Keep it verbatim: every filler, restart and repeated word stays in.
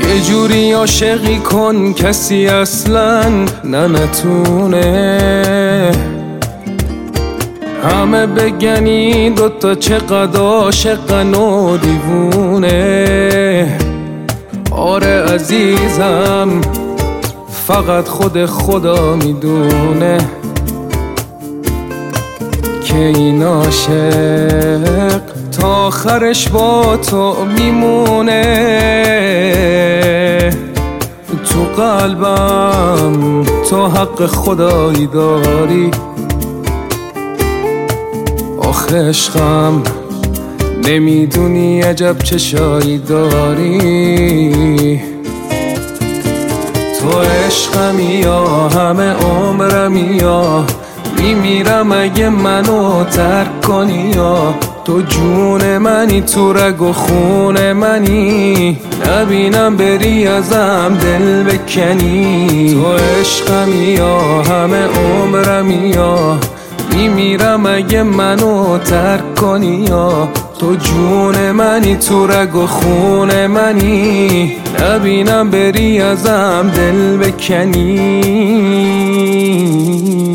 یه جوری عاشقی کن کسی اصلا نه نتونه، همه بگنی دوتا چقدر عاشقن و دیوونه. آره عزیزم فقط خود خدا میدونه که این عاشق تا آخرش با تو میمونه. تو قلبم تو حق خدایی داری، آخه عشقم نمیدونی عجب چشایی داری. تو عشقمی یا همه عمرمی یا میمیرم اگه منو ترک کنی، یا تو جون منی تو رگ و خون منی، نبینم بری ازم دل بکنی. تو عشقمی یا همه عمرمی یا میمیرم اگه منو ترک کنی، یا تو جون منی تو رگ و خون منی، نبینم بری ازم دل بکنی.